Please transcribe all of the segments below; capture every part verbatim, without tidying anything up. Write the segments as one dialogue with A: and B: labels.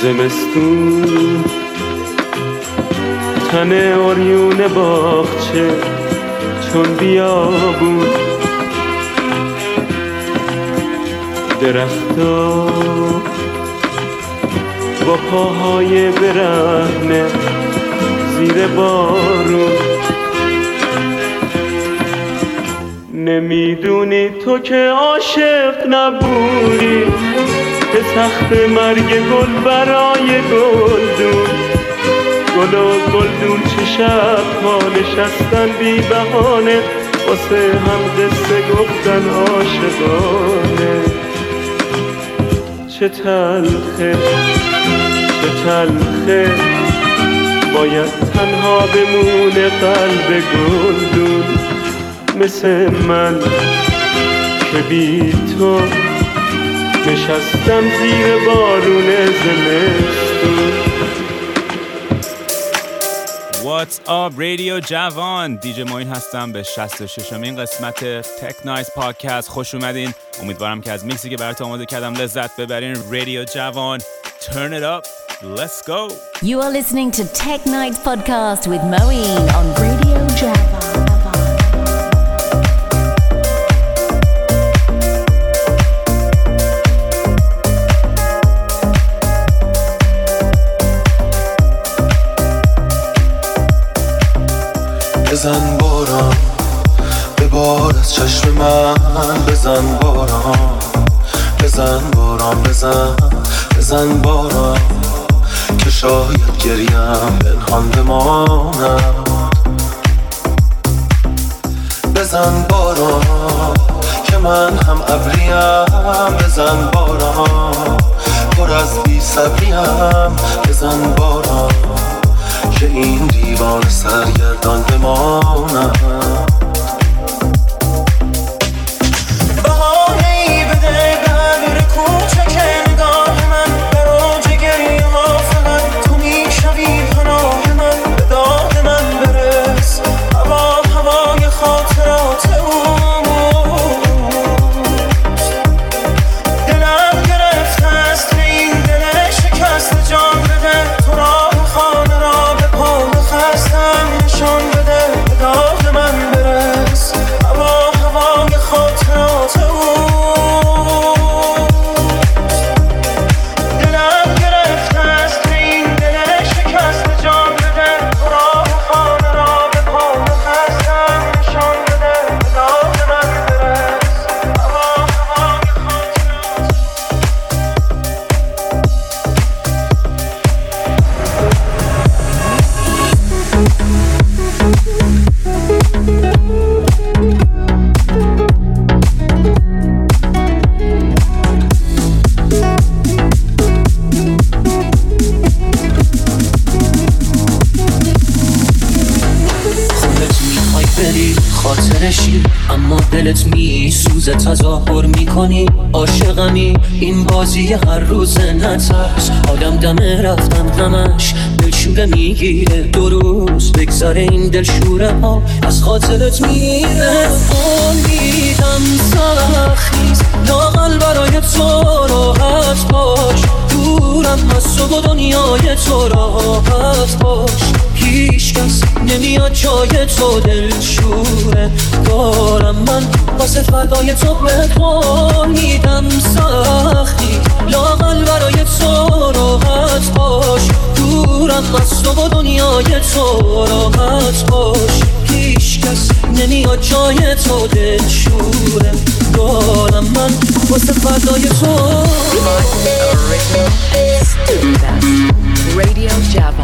A: زمستون تن اوریون باغچه چون بیابون، درختا با پاهای برهنه زیر بارون. نمیدونی تو که عاشق نبودی، به تخت مرگ گل برای گلدون، گل و گلدون چه شب‌ها نشستن بی بهانه واسه هم قصه گفتن عاشقانه. چه تلخه چه تلخه باید تنها بمونه قلب گلدون، مثل من که بی تو نشستم زیر بارون زمستون.
B: What's up رادیو جوان، دیجی موین هستم. به شصت و ششمین قسمت تک نایت پادکست خوش اومدین. امیدوارم که از میکسی که براتون آماده کردم لذت ببرین. رادیو جوان، turn it up, let's go.
C: You are listening to Tech Night Podcast with Moeen on Radio Java.
D: بزن باران به بار از چشم من، بزن باران بزن باران بزن بزن باران که شاید گریم پنهان بماند. بزن باران که من هم ابریم، بزن باران پر از بی صبریم، بزن باران که این دیوان سرگردان بماند. بهانه‌ای بده در کوچک نگاه من، در اوج گریه ها فقط تو میشوی پناه من. به داد من برس هوا هوای خاطرات اوست، دلم گرفته است به این دل شکست جان بده. تو راه خانه را به پا خستم نشان بده، به داد من برس هوا هوای خاطرات اوست. دلم گرفته است به این دل شکست جان بده. تو راه خانه را به پا خستم نشان بده، به داد من برس هوا هوای خاطرات. خاطرشی اما دلت می سوزه، تظاهر میکنی عاشقمی. این بازی هر روز نترس، آدم دم رفتن غمش دلشوره میگیره. دو روز بگذاره این دلشوره ها از خاطرت میره. امیدم سختیست لااقل برای تو راحت باش، دورم از تو و دنیای تو راحت باش. هیچ کس نمیاد جای تو دلشوره دارم من واسه فردای تو. به امیدم سختی لااقل برای تو راحت باش، دورم از تو و دنیای تو راحت باش. هیچ کس نمیاد جای تو دلشوره دارم من واسه فردای تو.
C: Radio Java.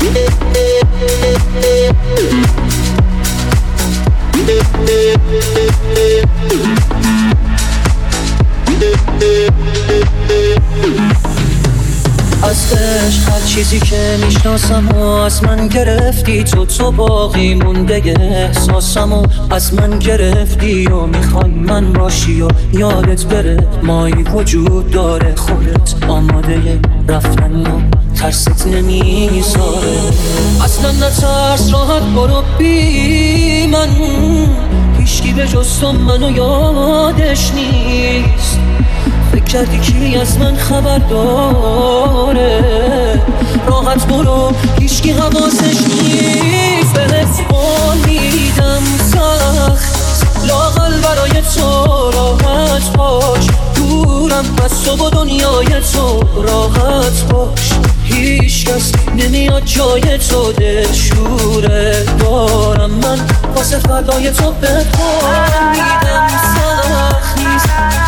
D: از عشق هر چیزی که میشناسم و از من گرفتی تو، تو باقی مونده احساسم و از من گرفتی و میخوای من باشی و یادت بره مایی وجود داره. خودت آماده رفتن و ترست نمیذاره. اصلا نترس راحت برو بی من، هیچکی به جز تو منو یادش نیست. فکر کردی کی از من خبر داره؟ راحت برو هیچکی حواسش نیست، بهت قول میدم سخت لااقل برای تو راحت باش، دورم از تو و دنیای تو راحت باش، هیچ کس نمیاد جای تو، دلشوره دارم من واسه فردای تو، بهت قول میدم سخت نیست.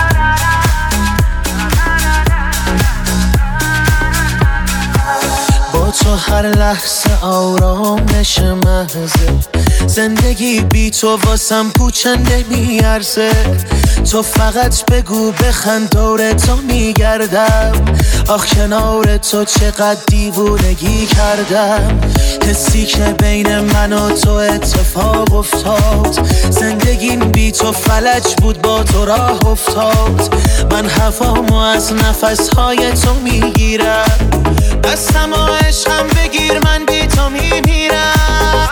D: با تو هر لحظه آرامش محضه، زندگی بی تو واسم پوچه نمیارزه، تو فقط بگو بخند دور تو میگردم، آخ کنار تو چقدر دیوونگی کردم، حسی که بین من و تو اتفاق افتاد، زندگیم بی تو فلج بود با تو راه افتاد، من هوامو از نفسهای تو میگیرم، دستم و عشقم بگیر من بی تو میمیرم،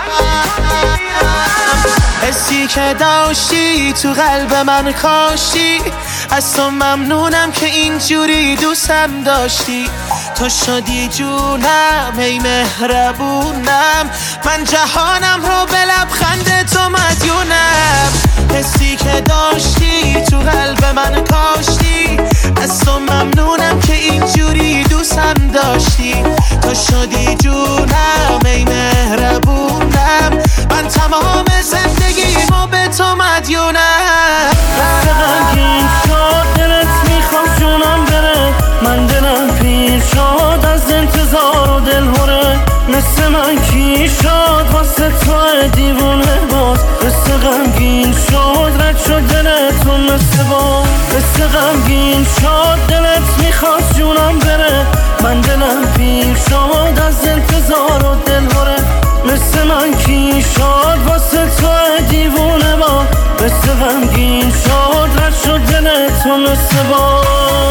D: حسی که داشتی تو قلب من کاشتی، از تو ممنونم که اینجوری دوستم داشتی، تو شدی جونم ای مهربونم، من جهانم رو به لبخند تو مدیونم، حسی که داشتی تو قلب من کاشتی، از تو ممنونم که اینجوری دوستم داشتی، تو شدی جونم ای مهربونم، من تمام زندگیمو به تو مدیونم.
E: غمگین شد دلت میخواد جونم بره، من دلم پیر شد از انتظار و دلهوره، مثل من کی شد واسه تو دیوونه باز، مثل غمگین شد رد شد دلتون مثل باز، مثل غمگین شد دلت میخواد جونم بره، من دلم پیر شد از انتظار و دلهوره، مثل من کی شد واسه تو دیوونه باز، مثل غمگین شد رد شد دلتون مثل باز.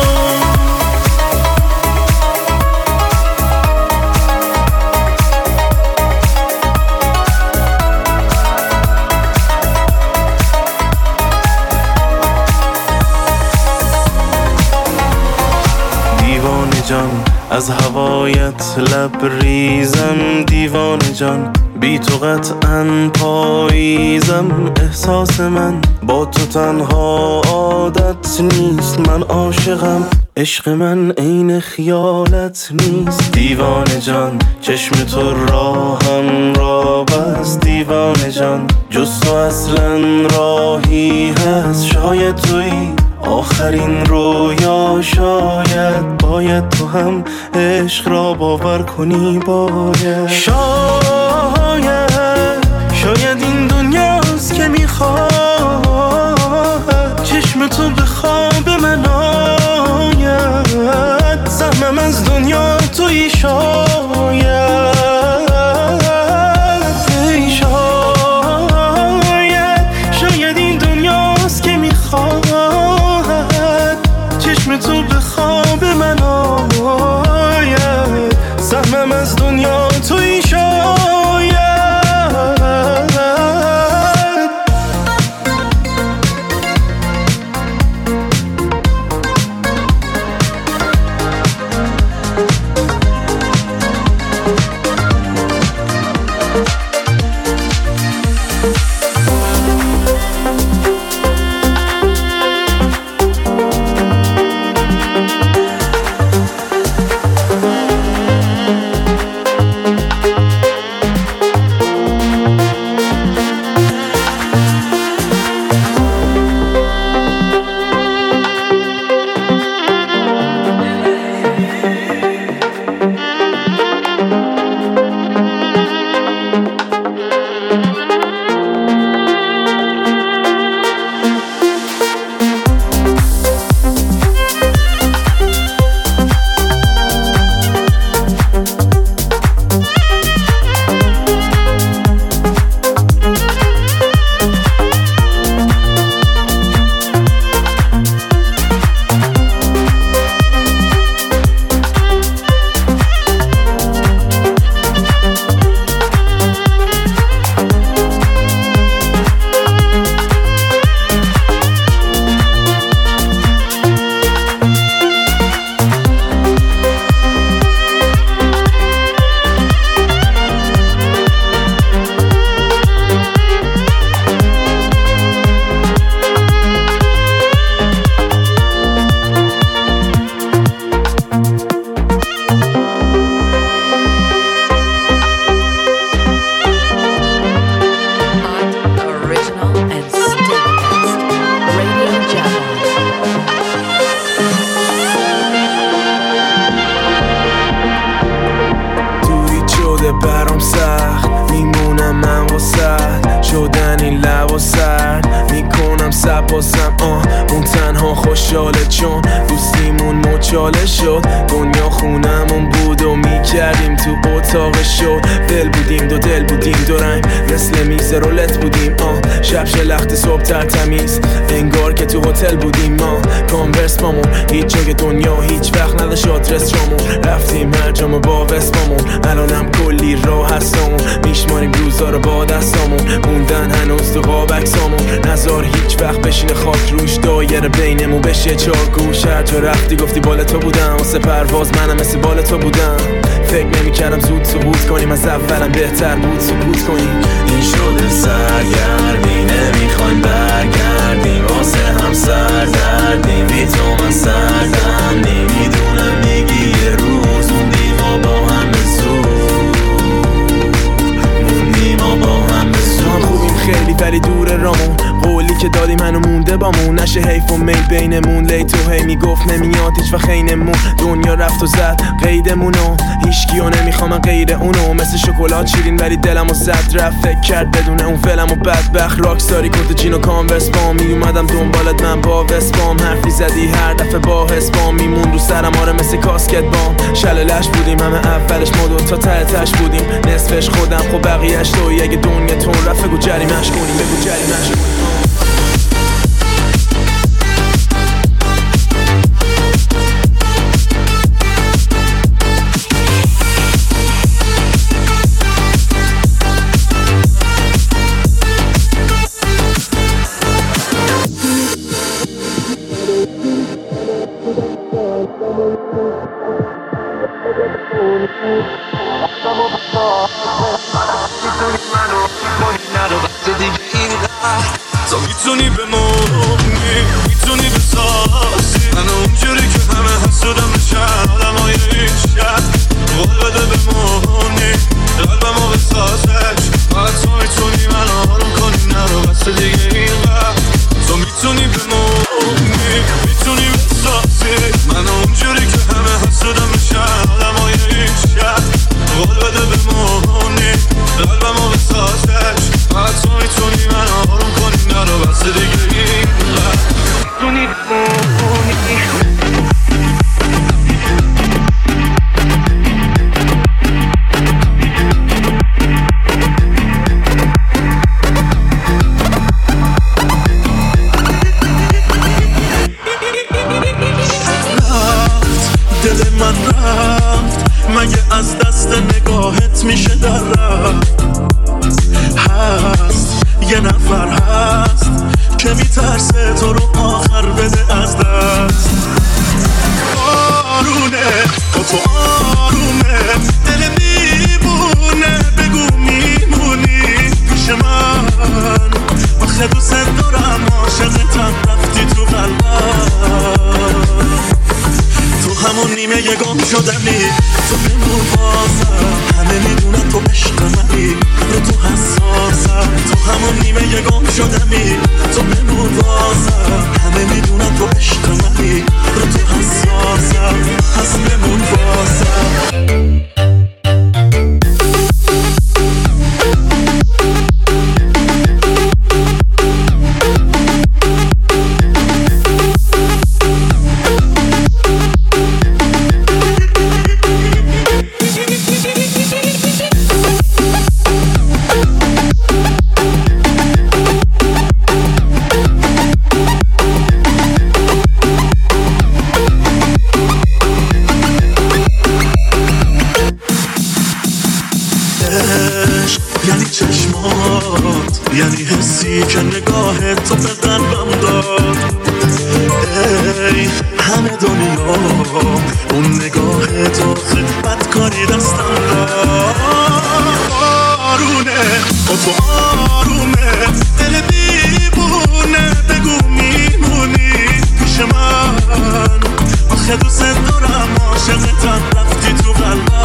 F: جان از هوایت لبریزم، دیوانه جان بی تو قطعاً پاییزم، احساس من با تو تنها عادت نیست، من عاشقم عشق من عین خیالت نیست، دیوانه جان چشم تو راهم را بست، دیوانه جان جز تو اصلا راهی هست، شاید تویی آخرین رویا، شاید باید تو هم عشق را باور کنی، باید شاید شاید این دنیاست که میخواد چشم تو به خواب من آید، سهمم از دنیا تویی، شاید شاید شاید این دنیاست که میخواد چشم تو به خواب من آید، سهمم از دنیا تویی، شاید.
G: هوا سرد میکنم سباسم آه اون تنها خوشحاله چون دوستیمون مچاله شد. دنیا خونمون بود و میکردیم تو اتاق شو. دل بودیم دو دل بودیم دو رنگ مثل میز رولت بودیم آه شب شلخت صبح تر تمیز انگار که تو هتل بودیم ما. کانورس بامون هیچ جای دنیا هیچ وقت نداشت آدرس جامون. رفتیم هر جامو با وسپامون الانم کلی راه هستمون. میشماریم روزا رو با دستامون موندن هنوز تو قاب عکسامون. نزار هیچ وقت بشینه خاک روش دایره بینمون بشه چار گوش. هر جا رفتی گفتی بال تو بودم واسه پرواز منم مثل بال تو بودم. فکر نمی‌کردم زود سقوط کنیم از اولم بهتر بود سکوت کنیم.
H: این شده سرگردی نمیخوایم برگردیم واسه هم سردردیم بی تو من سردم نمیدونم میگی یه روز موندیم ما با هم به زود موندیم ما با هم به زود.
G: خوبیم خیلی ولی دور رامون قولی که دادی منو مونده بامون. نشه حیف و میل بینمون لیت و هی میگفت نمیاد هیچ وقت خینمون. دنیا رفت و زد قیدمونو هیچکیو نمیخوام غیر اونو. مثل شکلات شیرین ولی دلمو زد رفت فکر کرد بدون اون فلمو بدبخت. راکستاری کت جین و کانورس بام میومدم دنبالت من با وسپام. حرفی زدی هر دفعه با حسبام میمون رو سرم آره مثل کاسکت بام. شللش بودیم همه اولش ما دو تا ته تش بودیم نصفش خودم خب بقیه‌اش تویی. اگه دنیا تون رفت بگو جریمش کنیم بگو جریمش کنیم.
F: تو میتونی بمونی میتونی بسازی من اونجوری که همه حسودم بشن آدم های این شد قول بده بمونی قلبمو بسازش فقط تو میتونی من آروم کنی نرو بس دیگه این وقت. تو میتونی بمونی میتونی بسازی من اونجوری که همه حسودم بشن آدم های این شد قول بده بمونی قلبمو بسازش فقط تو میتونی من آروم کنی نرو بس دیگه این وقت. میتونی بمونی
I: دل من رفت مگه از دست نگاهت میشه در رفت. هست یه نفر هست که میترسه تو رو آخر بده از دست. آرونه با تو آرومه دل میبونه بگو میمونی پیش من آخه دوست دارم عاشقتم رفتی تو قلبم. تو همون نیمه یه گم شدنی تو بمون بازم همه میدونن تو عشق منی رو تو حساسم. تو همون نیمه یه گم شدنی تو بمون بازم همه میدونن تو عشق منی رو تو حساسم. پس بمون بازم. یعنی چشمات یعنی حسی که نگاه تو به قلبم داد. ای همه دنیا اون نگاه تو خدمت کاری دستم داد. آرونه با تو آرومه دل دیوونه بگو میمونی پیش من آخه دوست دارم عاشقتم رفتی تو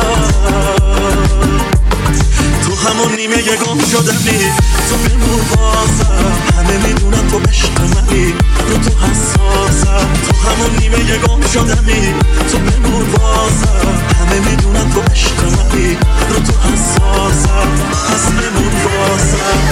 I: قلبم. تو همون نیمه یه گم شدنی تو بمون بازم همه میدونن تو عشق منی رو تو حساسم. تو همون نیمه یه گم شدنی تو بمون بازم همه میدونن تو عشق منی رو تو حساسم. پس بمون بازم.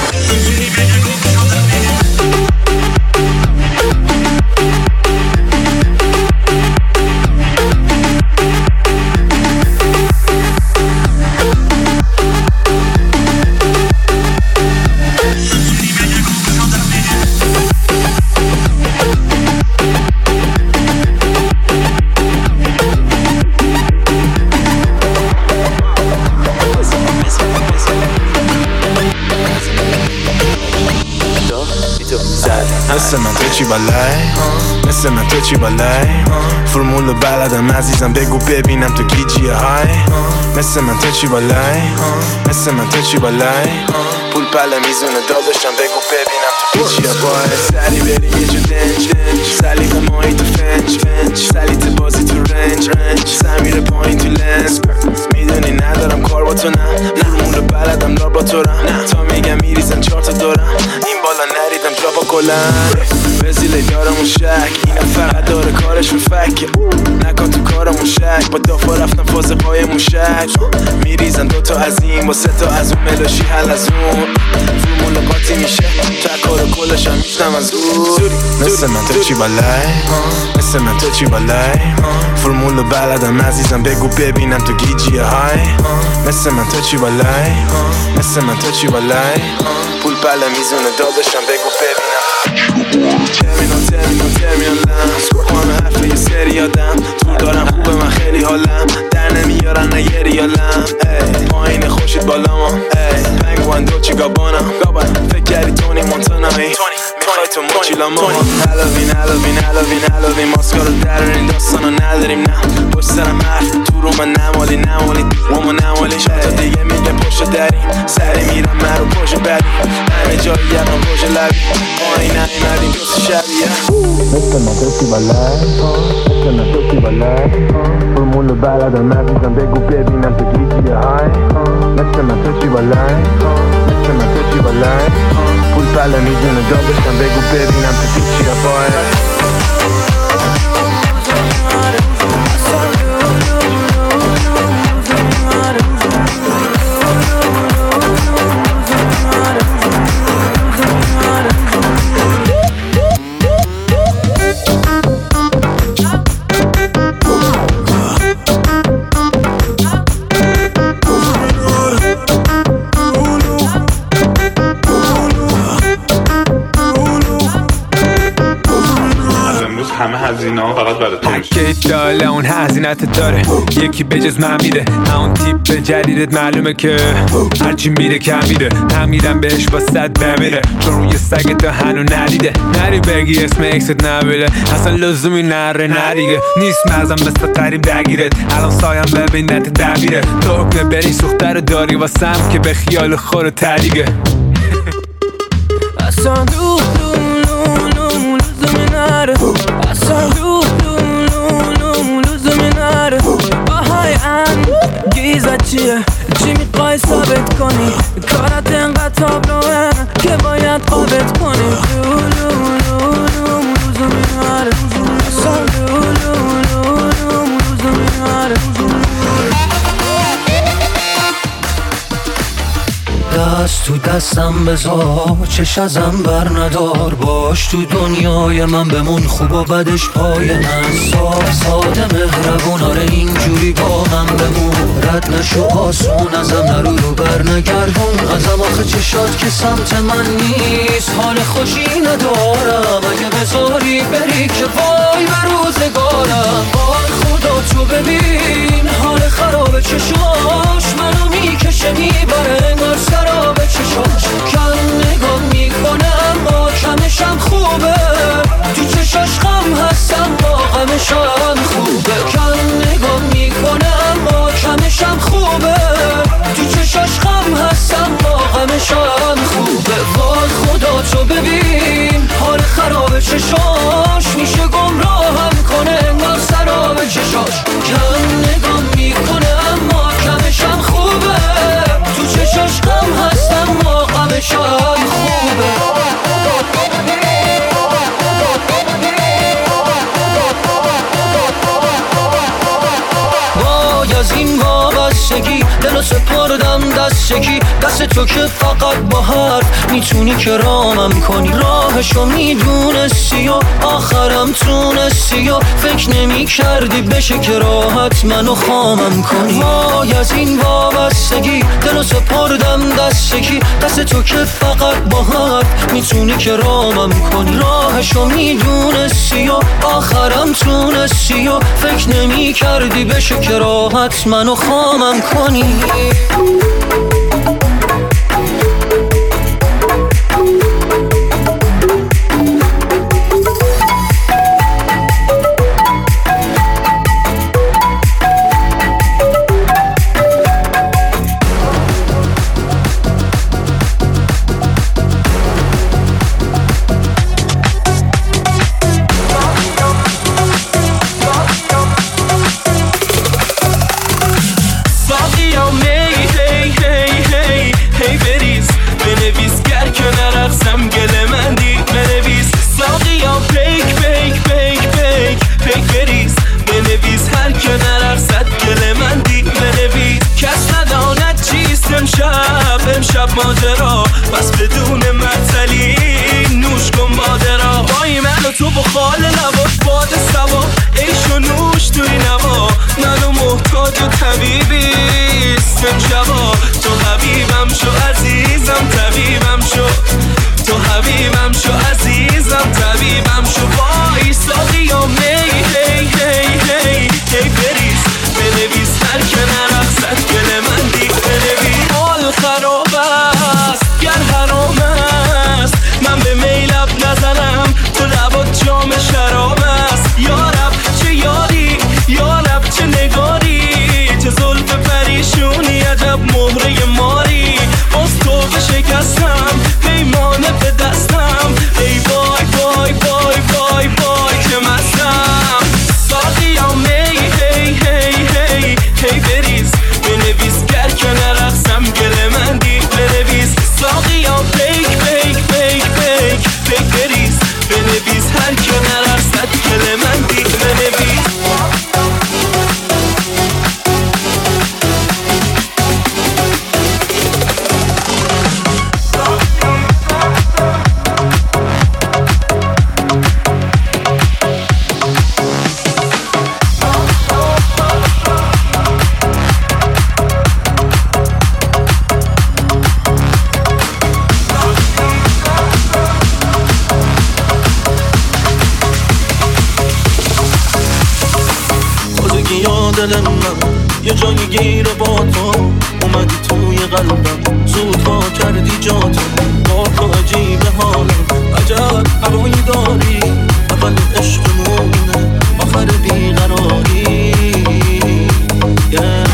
G: تو زد مثل من تو چی بالای مثل من تو چی بالای فرمولو بلدم عزیزم بگو ببینم تو گیجی های مثل من تو چی بالای مثل من تو چی بالای پول پله میزونه داداشم بگو ببینم تو گیجی های سری بری یه جو دنج دنج سلیق ماهی تو فنج فنج سلیت بازی تو رنج رنج سمیره پایین تو لنز میدونی ندارم کار با تو نه فرمولو بلدم دار با تو رم تا میگم میریزم چهار تا دورم این بالا نریدم جا با کلن وزیله دارمون شک اینا فقط داره کارش رو فکه نکن تو کارمون شک با دافا رفتم فاز پای موشک میریزن دوتا از این با سه تا از اون ملاشی حل از اون فرمولا قاطی میشه تکار و کلش هم میشنم از اون مثل من تو چی بالای مثل من تو چی بالای فرمولا بلدم عزیزم بگو ببینم تو گیجی های مثل من تو چی بالای مثل من تو چی بالای پول بله میزونه داداشم بگو ببینم ترمینال ترمینال ترمینال لم خواهم حرف یه سری آدم تو دارم خوبه من خیلی حالم در نمیارن نه یه ریالم پایین خوشید بالا ما پنگوان دوچی گابانم فکر کردی تونی مونتانایی میخوای تو موچیلا ما هلوین هلوین هلوین هلوین ماسکارو درارین داستانو نداریم نه پشت سرم حرف تو رو من نمالی نمالی وامو نمالی تا دیگه میگه پشت دریم سری میرم من رو پشت بریم همه جایی یقم پشت لبی پایین نیمدیم دوست شبیه مثل من تو چی بالای مثل من تو چی بالای فرمولو بلدم عزیزم بگو ببینم تو گیجی های مثل من تو چی بالای مثل من تو چی بالای پول پله میدونه جا بشم بگو ببینم تو گیجی های
J: هزینه‌ها فقط برای تو میشه.
K: پکیج داله اون هزینت داره یکی بجز من میده همون تیپ جدیدت معلومه که هرچی میره کم میره نمیدم بهش با صد بمیره تو روی سگت تا هنو ندیده نری بگی اسم اکست نبیله اصلا لزومی نره ندیگه نیست مغزم مثل قریب درگیرت الان سایم ببین نت دبیره تو حکمه بری سوخته رو داری واسم که به خیال خور تریگه اصلا دو دو لو لزومی نره اصلا دو دو لو لزومی نره آهای انگیزت چیه چی میخوای ثابت کنی کارت انقدر تابلوه که باید قابت کنی دو لو لو لزومی نره اصلا دو لو لزومی نره
D: دست تو دستم بذار چش ازم بر ندار باش تو دنیای من بمون خوب و بدش پای من صاف ساده مهربون آره اینجوری با من بمون رد نشو آسون ازم نرو رو بر نگردون ازم آخه چشات که سمت من نیست حال خوشی ندارم اگه بذاری بری که وای به روزگارم وای خدا تو ببین حال خراب چشاش منو میکشه میبره انگار سراب چشاش کم نگاه میکنم با کمشم خوبه تو چشاش غم هستم با غمشم خوبه کم نگاه میکنم با کمشم خوبه تو چشاش غم هستم با غمشم خوبه وای خدا تو ببین حال خراب چشاش میشه گمراهم کنه انگار سراب چشاش کم نگاه میکنم با کمشم خوبه تو چشاش غم هستم با غمشم خوبه وای از این وابستگی دلو سپردم دستگی دست تو که فقط با حرف میتونی که رامم کنی راهشو میدونستی و آخرم تونستی و فکر نمی کردی بشه که راحت منو خامم کنی وای از این وابستگی دلو سپردم دستگی دست تو که فقط با حرف میتونی که رامم کنی راهشو میدونستی و آخرم تونستی و فکر نمی کردی بشه که راحت منو خامم کنی
I: دل من یه جایی گیره با تو اومدی توی قلبم زود ها کردی جاتو با تو عجیب حالم عجب هوایی داری اول عشقمونه آخر بیقراری yeah.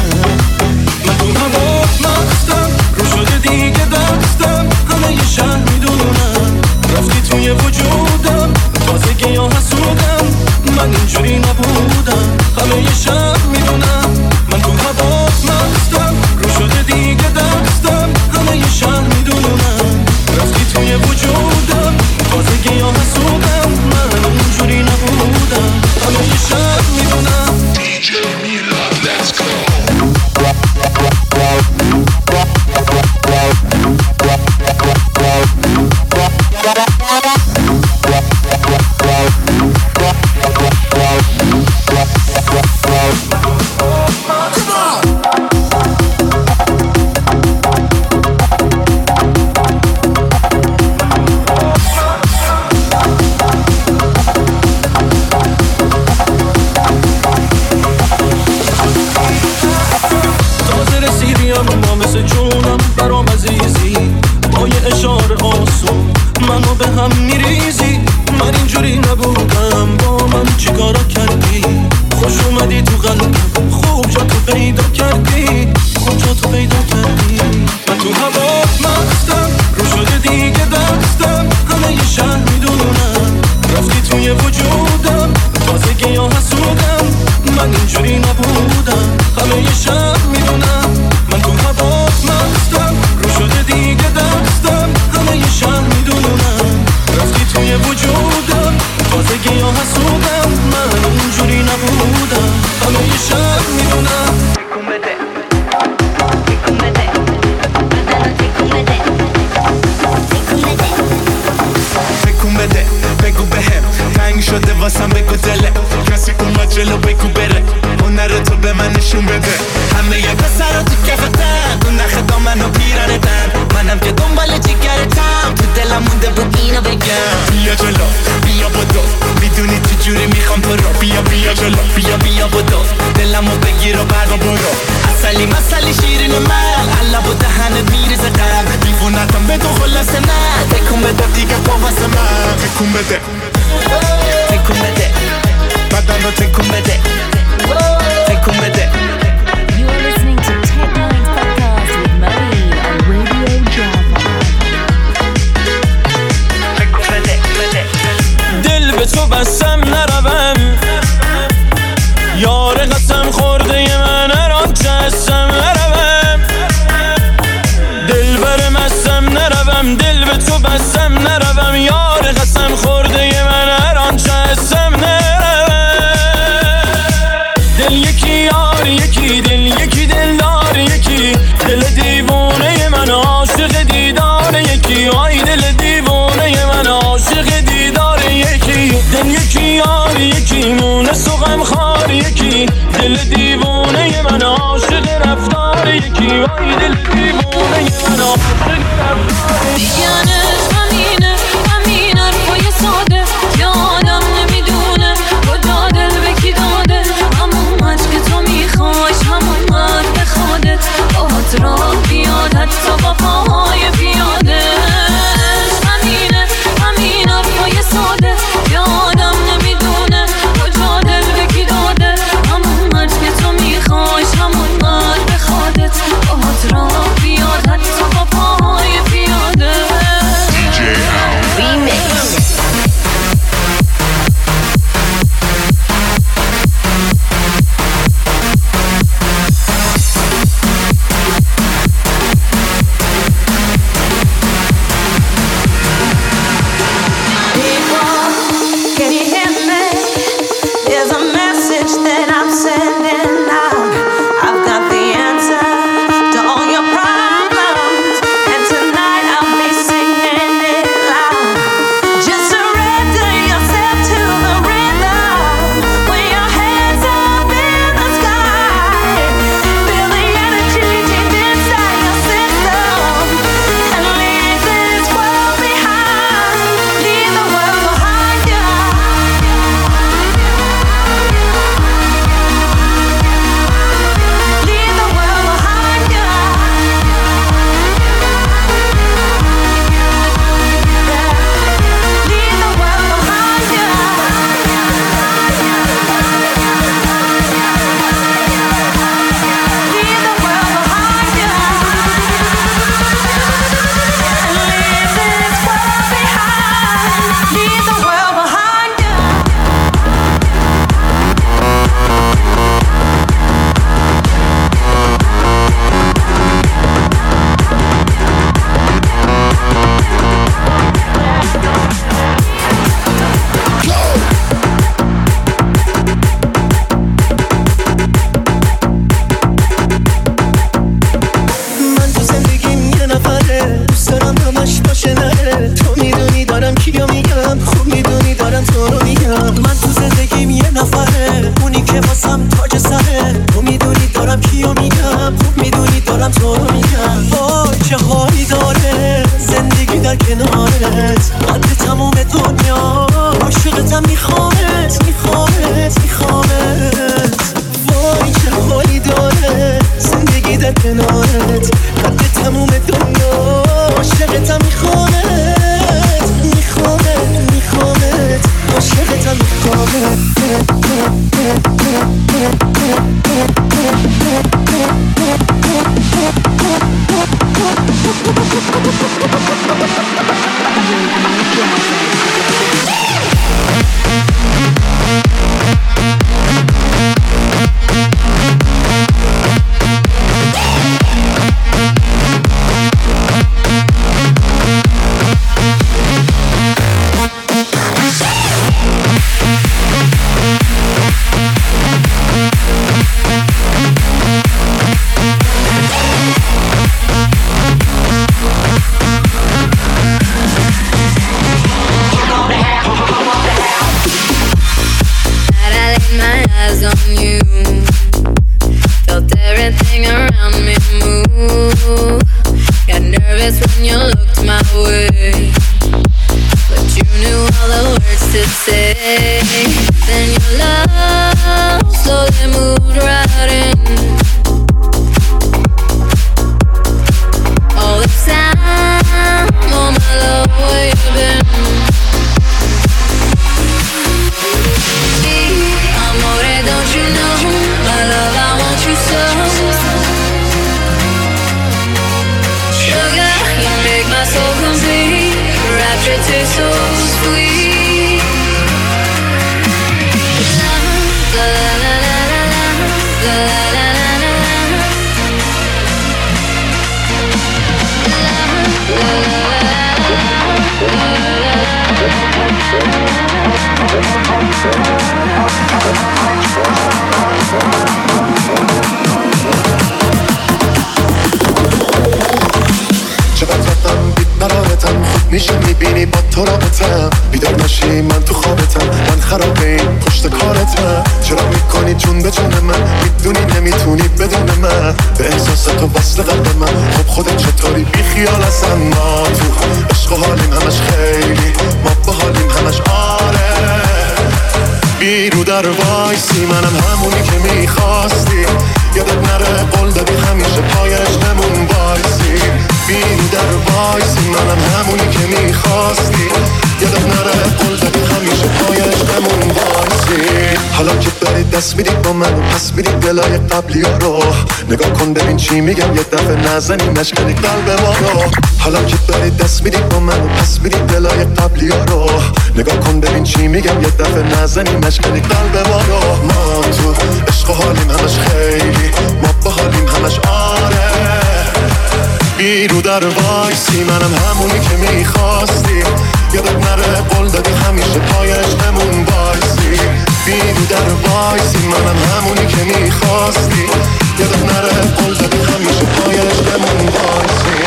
I: من تو هوات مستم رو شده دیگه دستم همه یه شهر میدونم رفتی توی وجودم تازگی ها حسودم من اینجوری نبودم همه یه شهر میدونم من تو هوات مستم رو شده دیگه دستم همه یه شهر میدونم رفتی توی وجودم تازگی ها حسودم من اینجوری نبودم همه یه شهر میدونم دی جی میلاد let's go
L: بیاد حتی میگم، خوب میدونی دارم تو رو میگم. من تو زندگیم یه نفره، اونی که واسم تاج سره. تو میدونی دارم کیو میگم، خوب میدونی دارم تو رو میگم. وای چه حالی داره زندگی در کنارت، قد تموم دنیا عاشقتم، میخوامت میخوامت میخوامت. وای چه حالی داره زندگی در کنارت، قد تموم دنیا عاشقتم، میخوامت میخوامت میخوامت عاشقتم، میخوامت. میشه میبینی با تو رابطم، بیدار نشی من تو خوابتم، من خرابه این پشت کارتم. چرا میکنی جون به جون من، میدونی نمیتونی بدون من، به احساس تو وصل قلب من. خب خودت چطوری بی خیال هستم، ما تو عشق و حالیم همش خیلی، ما با حالیم همش آره. بیرو در وایسی منم همونی که میخواستی، یادت نره قول دادی همیشه پایش نمون وایسی. بیرو در وایسی منم همونی که میخواستی، یادت نره قول دادی همیشه پایش نمون وایسی. حالا که داری دست میدی با من و پس میدی دلای قبلی رو، نگاه کن ببین چی میگم، یه دفعه نزنی نشکنی قلب ما رو. حالا که داری دست میدی با من و پس میدی دلای قبلی رو، نگاه کن ببین چی میگم، یه دفعه نزنی نشکنی قلب ما رو. ما تو عشق و حالیم همش خیلی، ما با حالیم همش آره. بیرو در وایسی منم همونی که میخواستی، یادت نره قول دادی همیشه پایش نمون وایسی. بیرو در وایسی منم همونی که میخواستی، یادت نره قول دادی همیشه پایش نمون وایسی.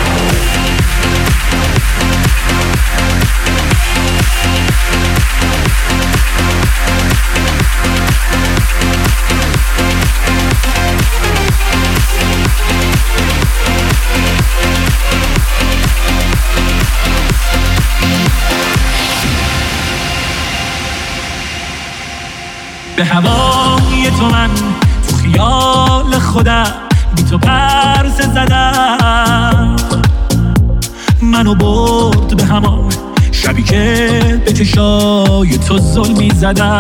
E: به هوای تو من تو خیال خودم، بی تو پرسه زدم، منو برد به همان شبی که به چشای تو ظلمی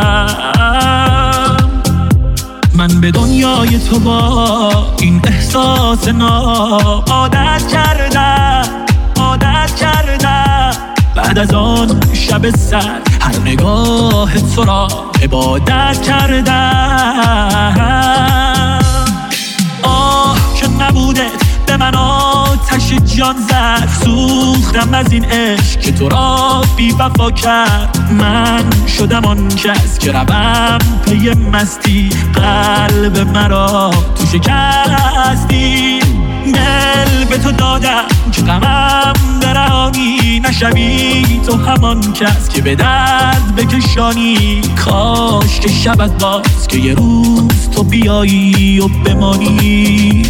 E: زدم. من به دنیای تو با این احساس ناب عادت کردم عادت کردم. بعد از آن شب سر هر نگاه تو را عبادت کردم. آه که نبودت
M: به من آتش جان زد، سوختم از این عشق که تو را بی وفا کرد. من شدم آن کس که روم پی مستی، قلب مرا تو شکستی. دل به تو دادم که غمم درانی، نشوی تو همان کس که به درد بکشانی. کاش که شبت باز که یه روز تو بیایی و بمانی.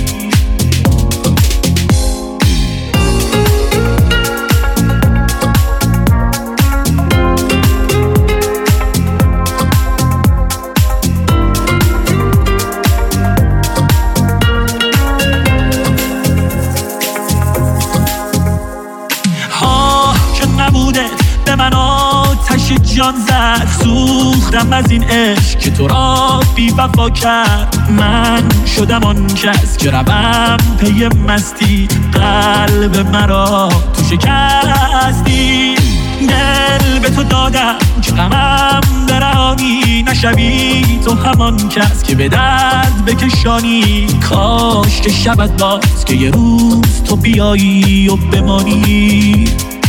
M: به من آتش جان زد، سوختم از این عشق که تو را بی وفا کرد. من شدم آن کس که روم پی مستی، قلب مرا تو شکستی. دل به تو دادم که غمم درانی، نشوی تو همان کس که به درد بکشانی. کاش که شبت باز که یه روز تو بیایی و بمانی.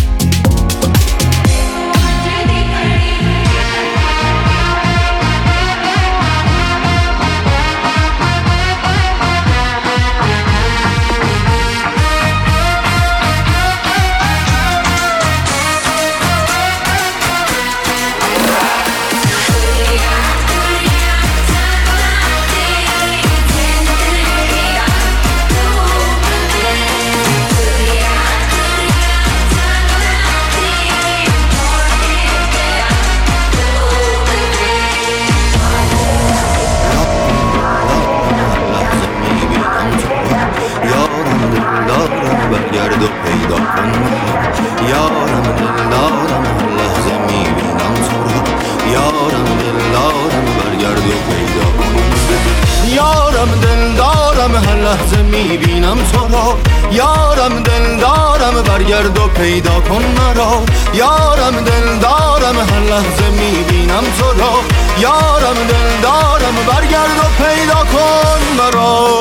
N: یارم دل دارم برگرد و پیدا کن مرا. یارم دل دارم هر لحظه میبینم تو را. یارم دل دارم برگرد و پیدا کن مرا.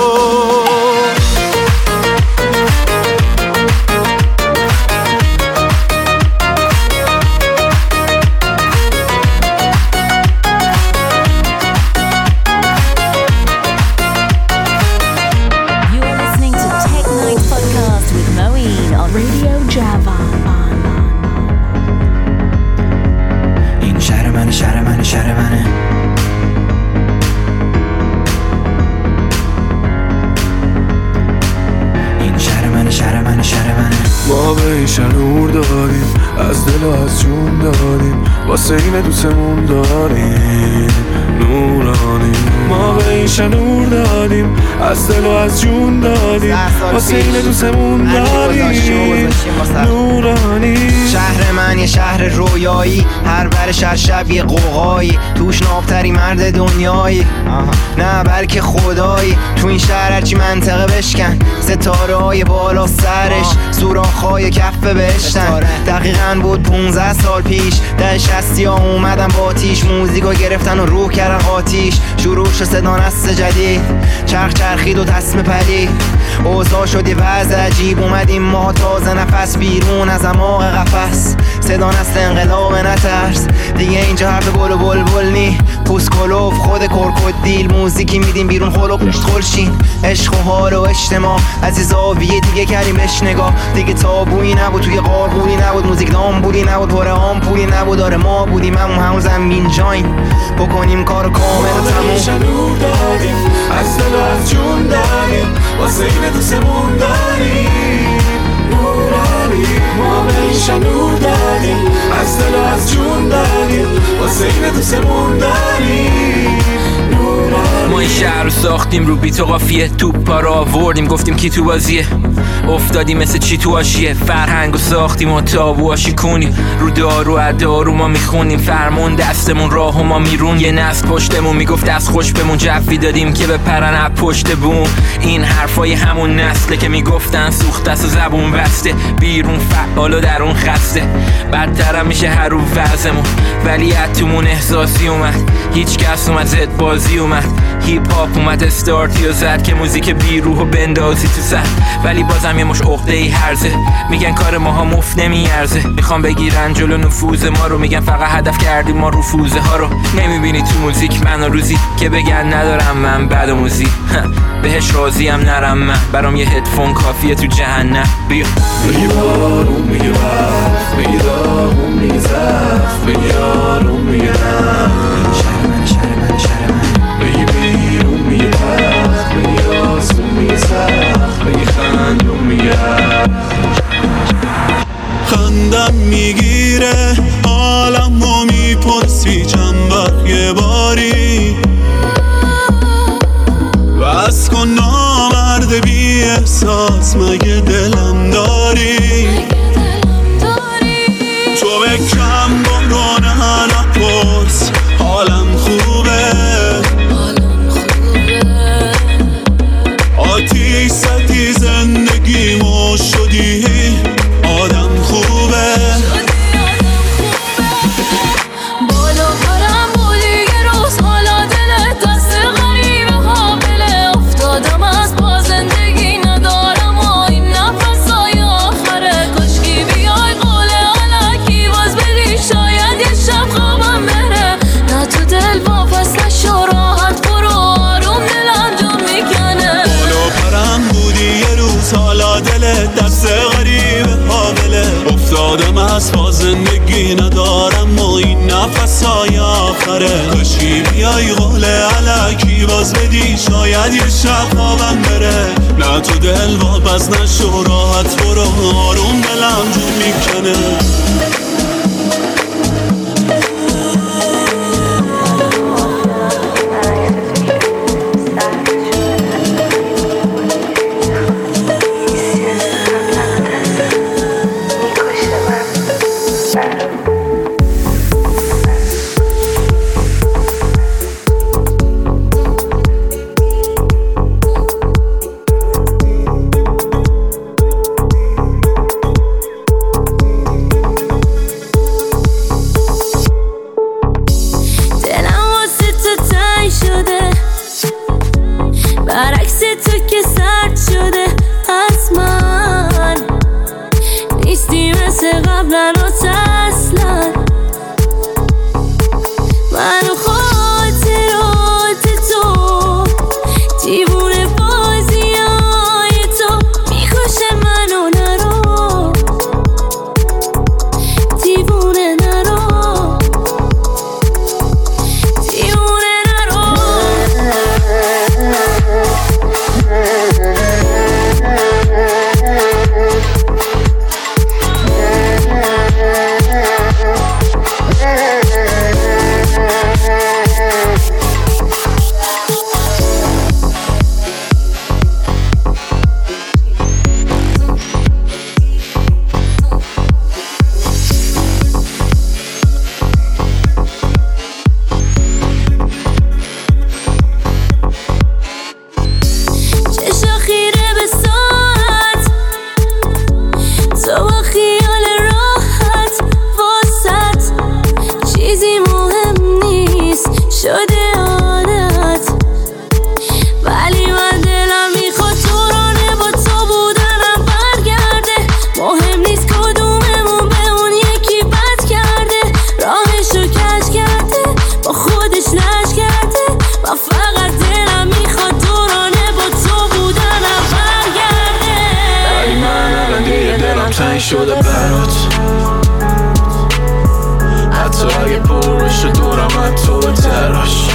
G: ما به این شنور داریم، از دل و از جون داریم، واسه اینه دوستمون داریم نورانی. ما به این شنور داریم، از دل و از جون داریم، واسه اینه دوستمون داریم نورانی.
O: شهر من یه شهر رویایی، هر بر شهر شب یه قوقایی، توش نابتری مرد دنیایی نه بلکه خدایی. تو این شهر هرچی منطقه بشکن، ستاره های بالا سرش، سوراخ‌های کف بهشتن. دقیقاً بود پونزده سال پیش، ده شستی ها اومدن با آتیش، موزیکو گرفتن و روح کردن آتیش. شروع شد صدا نسل جدید، چرخ چرخید و تسمه پلید، اوضاع شدی وضع عجیب. اومدیم ما تازه نفس بیرون از عماق قفس، صدا نسل انقلاب نترس دیگه. اینجا حرف گل و بلبل نی، پوست کلوف خود کرکود دیل. موزیکی میدیم بیرون خل و پشت خلشین، عشق و حال و اجتماع از این زاویه دیگه کردیم بهش نگاه. دیگه تابویی نبود، توی قارقولی نبود، موزیک دامبولی نبود، پر آمپولی نبود. داره ما بودیم همون همون زمین جاین، بکنیم کارو کامل و تموم.
G: شنور داریم، از دل و از جون داریم، واسه اینه دوستمون داریم نورانی. ما به این شنور داریم، از دل و از جون داریم، واسه اینه دوستمون داریم نورانی.
K: ما این شهر رو ساختیم رو بیت و قافیه، توپا رو آوردیم گفتیم کی تو بازیه، افتادیم مثل چی تو آشیه. فرهنگ رو ساختیم و تابوها شکونیم، رو دارو ادارو ما میخونیم، فرمون دستمون راهو ما میرون. یه نسل پشتمون میگفت دست خوش بمون، جوی دادیم که بپرن از پشت بوم. این حرفای همون نسله که میگفتن سوخت دست و زبون بسته، بیرون فعال و درون خسته. بدترم میشه هر رو وضعمون، ولی اتمون احساسی اومد، هیچ کس اومد زد بازی اومد. هیپ پاپ اومد استارتی و زد که موزیک بی روح و بندازی تو زد، ولی بازم یه مش عقده ای هرزه. میگن کار ماها مفت نمیارزه، میخوام بگیرن جلو نفوذ ما رو، میگن فقط هدف کردیم ما رفوزه ها رو. نمیبینی تو موزیک من و روزی که بگن ندارم من بعد موزیک بهش راضیم نرم من، برام یه هدفون کافیه تو جهنم. بیا
H: بگی بارون میگه وقت، بگی داغون میگه زخت، بگی آروم میگه نه شهر من شهر من شهر من، بگی بیرون میگه وقت، بگی آسون میگه سخت، بگی خندون میگه
I: خندم میگیره حالم رو میپرسی چند وقت یه باری، بس کن نامرد بی احساس مگه دلم داری، تو به کم برو نه نپرس حالم خوبه، آتیش ستی زندگیمو شدی آدم خوبه.
P: بالا پرم بودی یه روز حالا دلت دست غریبه حامله، افتادم از پا زندگی ندارم و این نفسای آخره، کاشکی بیای قوله علکی باز بدی شاید یه شب خوابم بره، نه تو دل واپس نشو راحت برو آروم دلم جون میکنه.
I: بالا پرم بودی یه روز حالا دلت دست غریبه حامله، افتادم از پا زندگی ندارم و این نفسای آخره، کاشکی بیای قول علکی باز بدی شاید یه شب خوابم بره، نه تو دل واپس نشو راحت برو آروم دلم جون میکنه.
P: برعکس تو که سرد شده از من نیستی مثل قبلا و اصلا، من و خاطرات تو دیوونه بازی های تو میکشه منو نرو دیوونه نرو دیوونه نرو. شده عادت ولی من دلم میخواد تو رانه با تو بودنم برگرده، مهم نیست کدوممون به اون یکی بد کرده، راهشو کش کرده با خودش نش کرده، من فقط دلم میخواد تو رانه با تو بودنم برگرده،
H: ولی من الان دیگه دلم تنگ شده برات، حتی اگه پر بشه دورم از تو بتراش،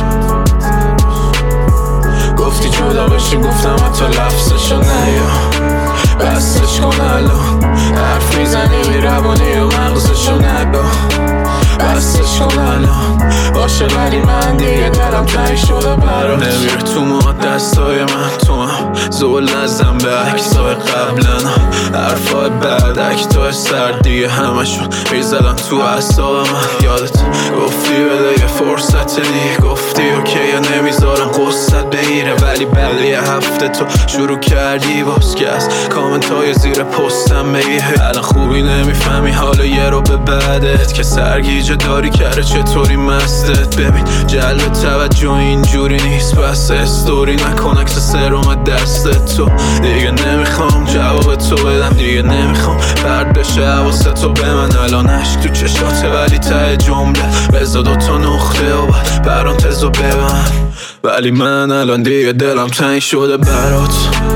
H: گفتی جدا بشی گفتم حتی لفظشو نیا، بستش کن الان حرف میزنی میروانی و مغزشو نگا، بستش کن الان باشه ولی من دیگه دلم تنگ شده برات، نمیره تو ما دستای من، تو هم زول نزن به عکسای قبلن، حرفای بعد اکتای سرد دیگه همشون میزدن تو اعصاب من، یادت گفتی بده یه
G: فرصت دیگه گفتی اوکی یا نمیذارم قصت بگیره، ولی بعد یه هفته تو شروع کردی باز که از کامنت های زیر پستم بگیه. الان خوبی نمیفهمی حالا یه رو به بعدت که سرگیجه داری کرده چطوری مستت. ببین جلب توجه اینجوری نیست، بس استوری نکن عکس سرم دستت. تو دیگه نمیخوام جواب تو بدم، دیگه نمیخوام پرد بشه حواست تو به من. الان عشق تو چشاته ولی ته جمله بزا دوتا نقطه و بعد پرانتزو ببن. ولی من الان دیگه دلم تنگ شده برات،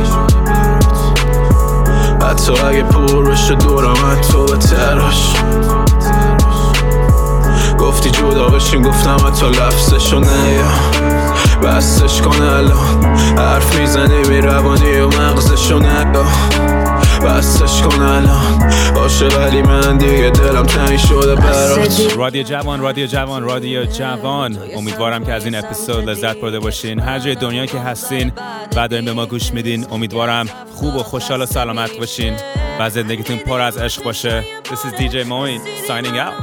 G: حتی اگه پر بشه دورم تو به تراش. گفتی جدا بشیم گفتم حتی لفظشو نیا، بستش کن الان حرف میزنی میروانی و مغزشو نگاه. بستش کن الان باشه ولی من دیگه دلم تنگ شده برات.
B: رادیو جوان رادیو جوان رادیو جوان، امیدوارم که از این اپیزود لذت برده باشین. هر جای دنیا که هستین و دارین به ما گوش میدین، امیدوارم خوب و خوشحال و سلامت باشین و زندگیتون پر از عشق باشه. This is دی جی Moin signing out.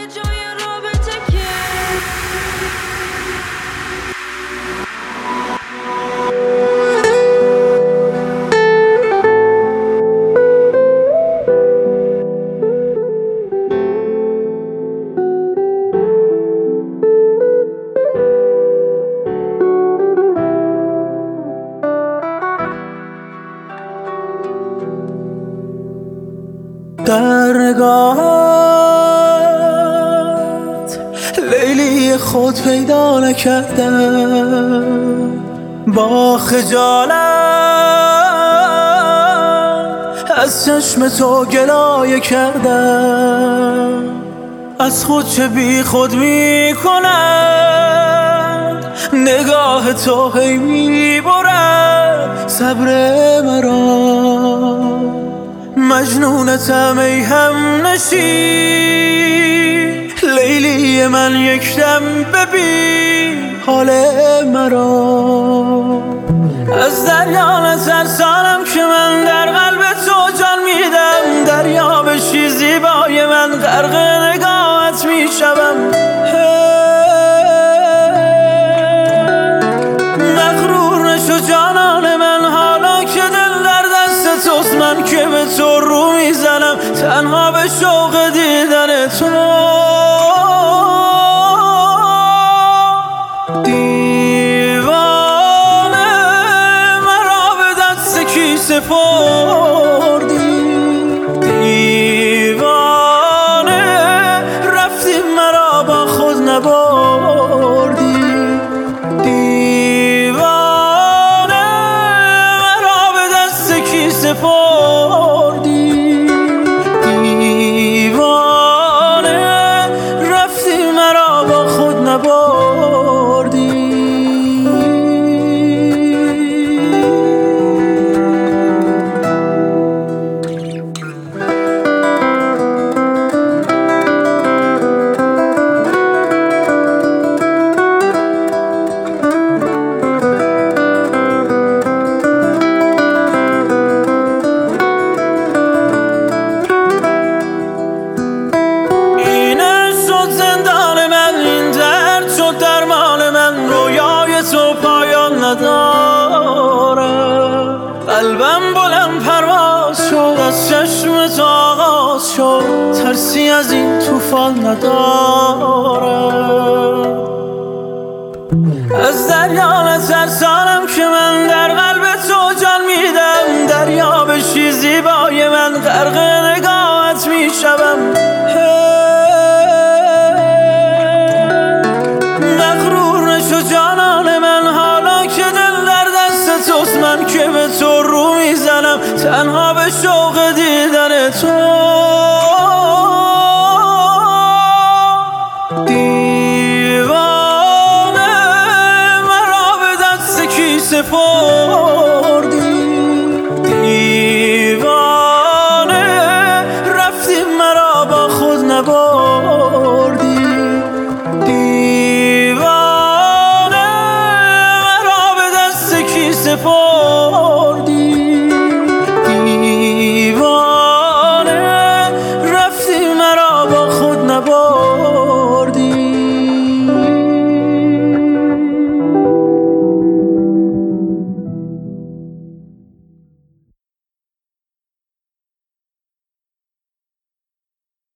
E: در نگاهت لیلی خود پیدا نکردم، با خجالت از چشم تو گلایه کردم. از خود چه بی خود می کنم، نگاه تو هی می برد صبر مرا. مجنونتم ای هم نشین، لیلی من یک دم ببین حال مرا. از دریا نترسانم که من در قلب تو جان میدم، دریا بشی زیبای من غرق نگاهت میشوم. مغرور نشو جانان من حالا که دل در دست توست، من که به تو رو میزنم تنها به شوق دیدن تو. دیوانه مرا به دست کی سپردی، دیوانه رفتی مرا با خود نبردی. دیوانه مرا به دست کی سپردی، دیوانه رفتی مرا با خود نبردی. قلبم بلند پرواز شد، از چشم تو آغاز شد، ترسی از این طوفان ندارم. از دریا نترسانم که من در قلب تو جان میدم، دریا بشی زیبای من غرق نگاهت میشوم. مغرور نشو جانان من حالا که دل در دست توست، من که به تو رو میزنم تنها به شوق دیدن تو. دیوانه مرا به دست کی سپردی، دیوانه رفتی مرا با خود نبردی.